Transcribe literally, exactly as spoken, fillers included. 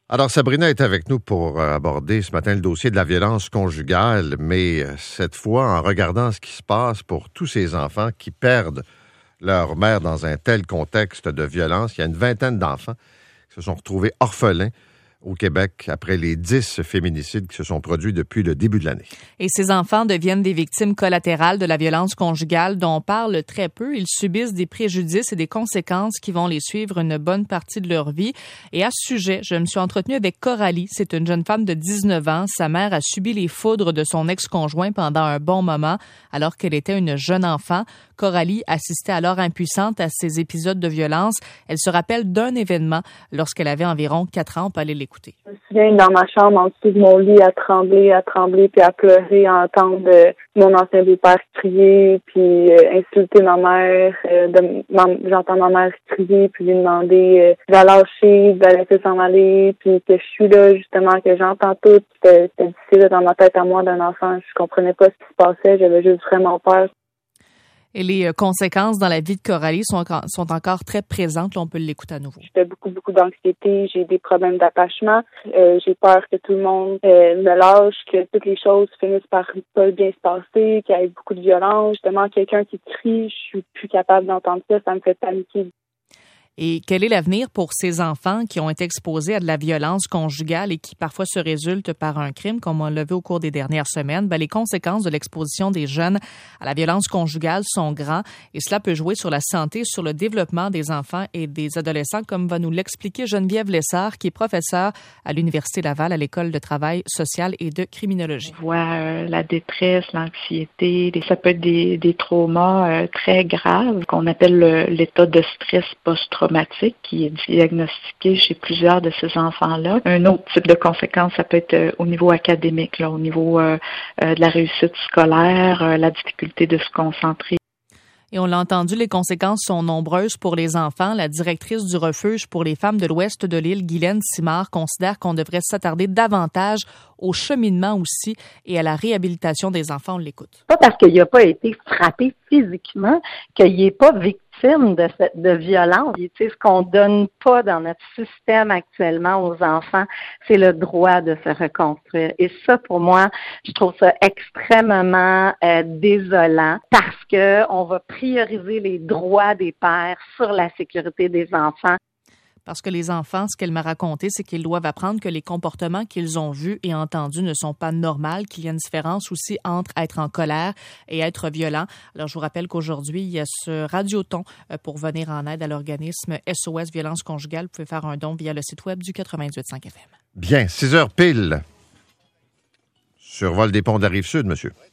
Alors, Sabrina est avec nous pour euh, aborder ce matin le dossier de la violence conjugale, mais euh, cette fois, en regardant ce qui se passe pour tous ces enfants qui perdent leur mère dans un tel contexte de violence. Il y a une vingtaine d'enfants qui se sont retrouvés orphelins au Québec après les dix féminicides qui se sont produits depuis le début de l'année. Et ces enfants deviennent des victimes collatérales de la violence conjugale dont on parle très peu. Ils subissent des préjudices et des conséquences qui vont les suivre une bonne partie de leur vie. Et à ce sujet, je me suis entretenue avec Coralie. C'est une jeune femme de dix-neuf ans. Sa mère a subi les foudres de son ex-conjoint pendant un bon moment alors qu'elle était une jeune enfant. Coralie assistait alors impuissante à ces épisodes de violence. Elle se rappelle d'un événement lorsqu'elle avait environ quatre ans. On peut aller l'écouter. Je me souviens dans ma chambre, en dessous de mon lit, à trembler, à trembler, puis à pleurer, à entendre euh, mon ancien beau-père crier, puis euh, insulter ma mère. Euh, de, ma, j'entends ma mère crier, puis lui demander euh, de la lâcher, de la laisser s'en aller, puis que je suis là, justement, que j'entends tout. C'était, c'était difficile dans ma tête à moi d'un enfant. Je comprenais pas ce qui se passait, j'avais juste vraiment peur. Et les conséquences dans la vie de Coralie sont, sont encore très présentes. Là, on peut l'écouter à nouveau. J'ai beaucoup, beaucoup d'anxiété. J'ai des problèmes d'attachement. Euh, j'ai peur que tout le monde euh, me lâche, que toutes les choses finissent par pas bien se passer, qu'il y ait beaucoup de violence. Justement, quelqu'un qui crie, je suis plus capable d'entendre ça. Ça me fait paniquer. Et quel est l'avenir pour ces enfants qui ont été exposés à de la violence conjugale et qui parfois se résultent par un crime, comme on l'a vu au cours des dernières semaines? Ben, les conséquences de l'exposition des jeunes à la violence conjugale sont grandes et cela peut jouer sur la santé, sur le développement des enfants et des adolescents, comme va nous l'expliquer Geneviève Lessard, qui est professeure à l'Université Laval à l'École de travail social et de criminologie. On voit euh, la détresse, l'anxiété, ça peut être des, des traumas euh, très graves qu'on appelle le, l'état de stress post-traumatique qui est diagnostiqué chez plusieurs de ces enfants-là. Un autre type de conséquence, ça peut être euh, au niveau académique, là, au niveau euh, euh, de la réussite scolaire, euh, la difficulté de se concentrer. Et on l'a entendu, les conséquences sont nombreuses pour les enfants. La directrice du refuge pour les femmes de l'ouest de l'île, Guylaine Simard, considère qu'on devrait s'attarder davantage au cheminement aussi et à la réhabilitation des enfants. On l'écoute. Pas parce qu'il n'a pas été frappé physiquement qu'il n'est pas victime de cette de violence. Tu sais, ce qu'on donne pas dans notre système actuellement aux enfants, c'est le droit de se reconstruire. Et ça, pour moi, je trouve ça extrêmement euh, désolant parce que on va prioriser les droits des pères sur la sécurité des enfants. Parce que les enfants, ce qu'elle m'a raconté, c'est qu'ils doivent apprendre que les comportements qu'ils ont vus et entendus ne sont pas normaux, qu'il y a une différence aussi entre être en colère et être violent. Alors, je vous rappelle qu'aujourd'hui, il y a ce radioton pour venir en aide à l'organisme S O S Violence Conjugale. Vous pouvez faire un don via le site web du quatre-vingt-huit virgule cinq F M. Bien, six heures pile. Survol des ponts de la Rive-Sud, monsieur.